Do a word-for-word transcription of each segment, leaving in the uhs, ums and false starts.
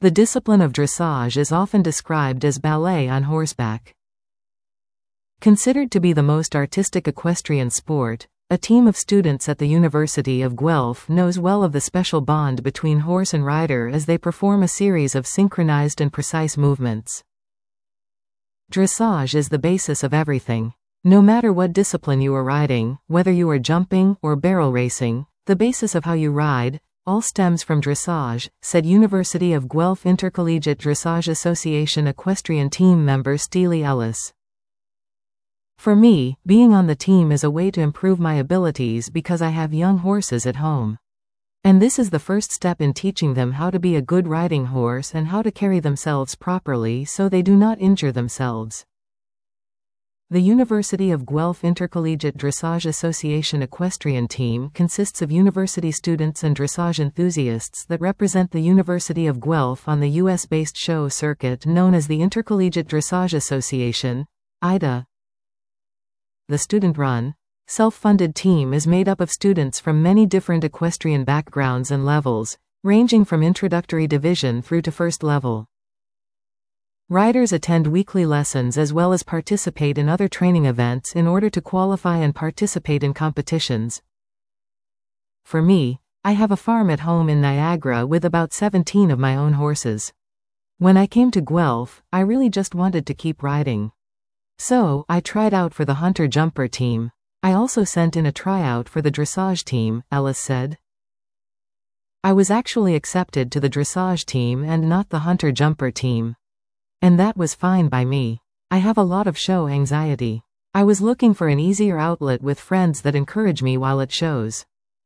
The discipline of dressage is often described as ballet on horseback. Considered to be the most artistic equestrian sport, a team of students at the University of Guelph knows well of the special bond between horse and rider as they perform a series of synchronized and precise movements. Dressage is the basis of everything. No matter what discipline you are riding, whether you are jumping or barrel racing, the basis of how you ride all stems from dressage, said University of Guelph Intercollegiate Dressage Association equestrian team member Steely Ellis. For me, being on the team is a way to improve my abilities because I have young horses at home. And this is the first step in teaching them how to be a good riding horse and how to carry themselves properly so they do not injure themselves. The University of Guelph Intercollegiate Dressage Association equestrian team consists of university students and dressage enthusiasts that represent the University of Guelph on the U S-based show circuit known as the Intercollegiate Dressage Association, I D A. The student-run, self-funded team is made up of students from many different equestrian backgrounds and levels, ranging from introductory division through to first level. Riders attend weekly lessons as well as participate in other training events in order to qualify and participate in competitions. For me, I have a farm at home in Niagara with about seventeen of my own horses. When I came to Guelph, I really just wanted to keep riding. So, I tried out for the Hunter Jumper team. I also sent in a tryout for the dressage team, Ellis said. I was actually accepted to the dressage team and not the Hunter Jumper team. And that was fine by me. I have a lot of show anxiety. I was looking for an easier outlet with friends that encourage me while at shows.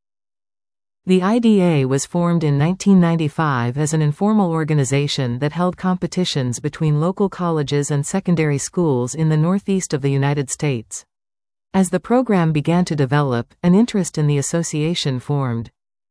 The I D A was formed in nineteen ninety-five as an informal organization that held competitions between local colleges and secondary schools in the northeast of the United States. As the program began to develop, an interest in the association formed.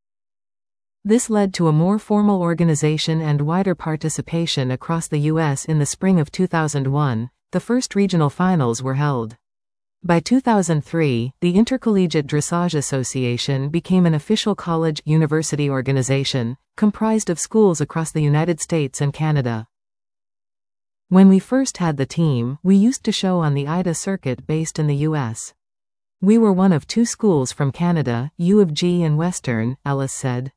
This led to a more formal organization and wider participation across the U S In the spring of two thousand one, the first regional finals were held. By two thousand three, the Intercollegiate Dressage Association became an official college-university organization, comprised of schools across the United States and Canada. When we first had the team, we used to show on the I D A circuit based in the U S. We were one of two schools from Canada, U of G and Western, Ellis said.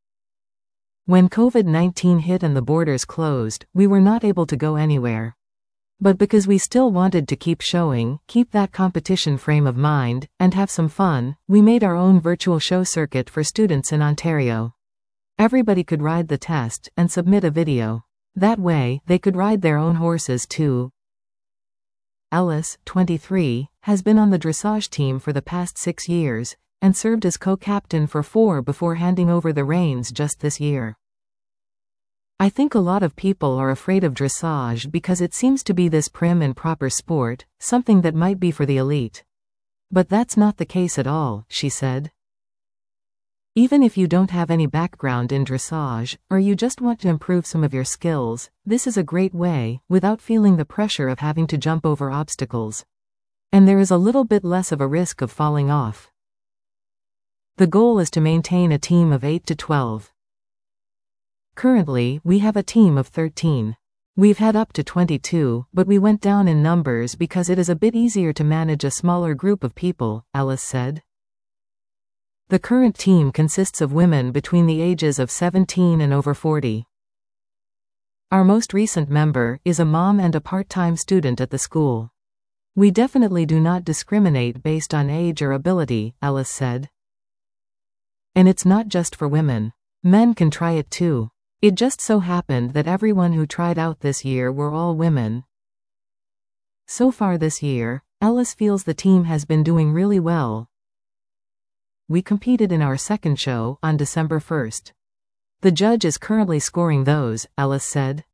When COVID nineteen hit and the borders closed, we were not able to go anywhere. But because we still wanted to keep showing, keep that competition frame of mind, and have some fun, we made our own virtual show circuit for students in Ontario. Everybody could ride the test and submit a video. That way, they could ride their own horses too. Ellis, twenty-three, has been on the dressage team for the past six years, and served as co-captain for four before handing over the reins just this year. I think a lot of people are afraid of dressage because it seems to be this prim and proper sport, something that might be for the elite. But that's not the case at all, she said. Even if you don't have any background in dressage, or you just want to improve some of your skills, this is a great way, without feeling the pressure of having to jump over obstacles. And there is a little bit less of a risk of falling off. The goal is to maintain a team of eight to twelve. Currently, we have a team of thirteen. We've had up to twenty-two, but we went down in numbers because it is a bit easier to manage a smaller group of people, Ellis said. The current team consists of women between the ages of seventeen and over forty. Our most recent member is a mom and a part-time student at the school. We definitely do not discriminate based on age or ability, Ellis said. And it's not just for women. Men can try it too. It just so happened that everyone who tried out this year were all women. So far this year, Ellis feels the team has been doing really well. We competed in our second show on December first. The judge is currently scoring those, Ellis said.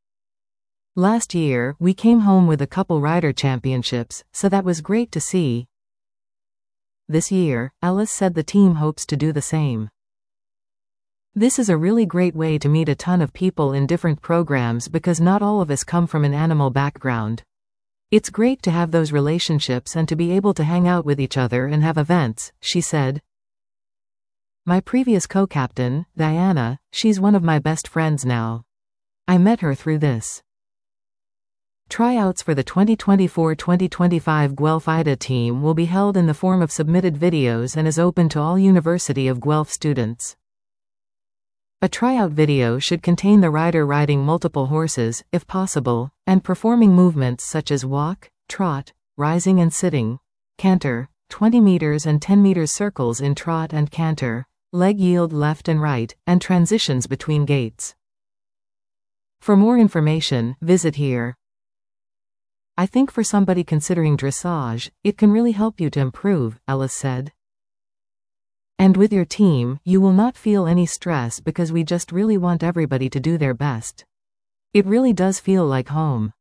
Last year, we came home with a couple rider championships, so that was great to see. This year, Ellis said the team hopes to do the same. This is a really great way to meet a ton of people in different programs because not all of us come from an animal background. It's great to have those relationships and to be able to hang out with each other and have events, she said. My previous co-captain, Diana, she's one of my best friends now. I met her through this. Tryouts for the twenty twenty-four twenty twenty-five Guelph I D A team will be held in the form of submitted videos and is open to all University of Guelph students. A tryout video should contain the rider riding multiple horses, if possible, and performing movements such as walk, trot, rising and sitting, canter, twenty meters and ten meters circles in trot and canter, leg yield left and right, and transitions between gaits. For more information, visit here. I think for somebody considering dressage, it can really help you to improve, Ellis said. And with your team, you will not feel any stress because we just really want everybody to do their best. It really does feel like home.